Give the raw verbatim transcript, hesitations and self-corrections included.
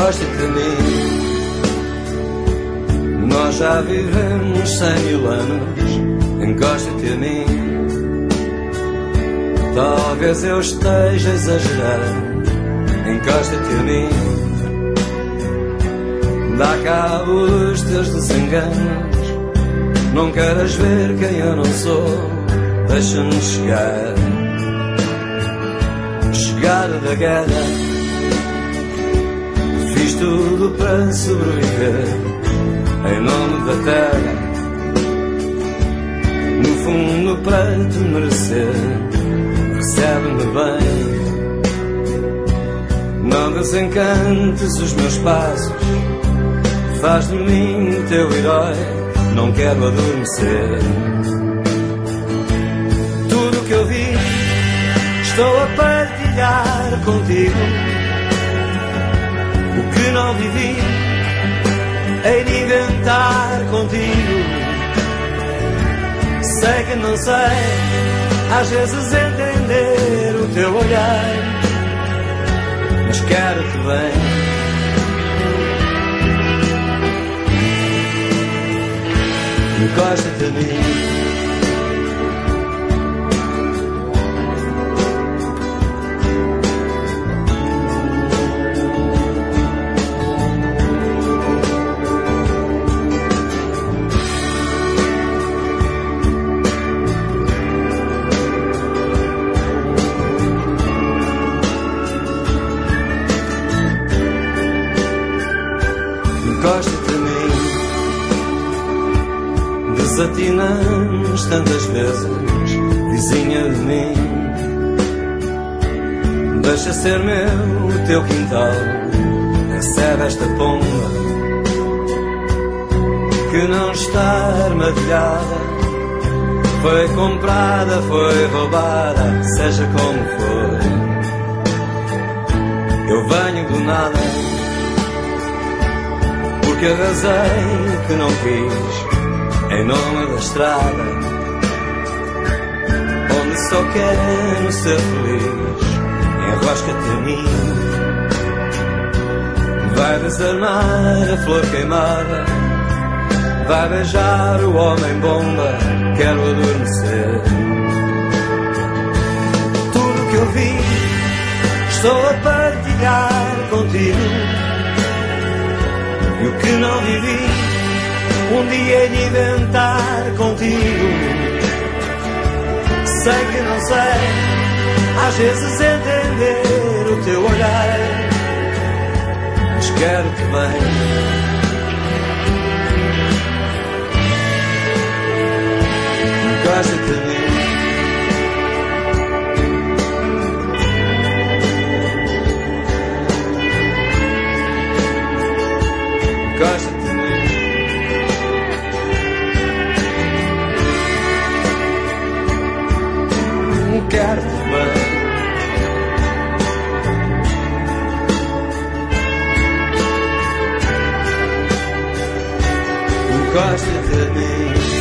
Encosta-te a mim. Nós já vivemos cem mil anos. Encosta-te a mim. Talvez eu esteja exagerando. Encosta-te a mim. Dá cabo dos teus desenganos. Não queras ver quem eu não sou. Deixa-me chegar. Chegada da guerra. Fiz tudo para sobreviver em nome da terra. No fundo para te merecer. Recebe-me bem. Não desencantes os meus passos. Faz de mim teu herói. Não quero adormecer. Tudo que eu vi estou a partilhar contigo. O que não vivi hei de inventar contigo. Sei que não sei às vezes entender o teu olhar, mas quero-te bem. Encosta-te a mim. Encosta-te a mim. Desatinamos tantas vezes, vizinha de mim. Deixa ser meu o teu quintal. Recebe esta pomba que não está armadilhada. Foi comprada, foi roubada, seja como for. Eu venho do nada, porque arrasei que não quis, em nome da estrada, onde só quero ser feliz. Enrosca-te a mim. Vai desarmar a flor queimada. Vai beijar o homem bomba. Quero adormecer. Tudo que eu vi estou a partilhar contigo. E o que não vivi um dia hei de inventar contigo. Sei que não sei às vezes entender o teu olhar, mas quero-te bem. Encosta-te a mim. Encosta-te a mim. Quero-te bem. Encosta-te a mim.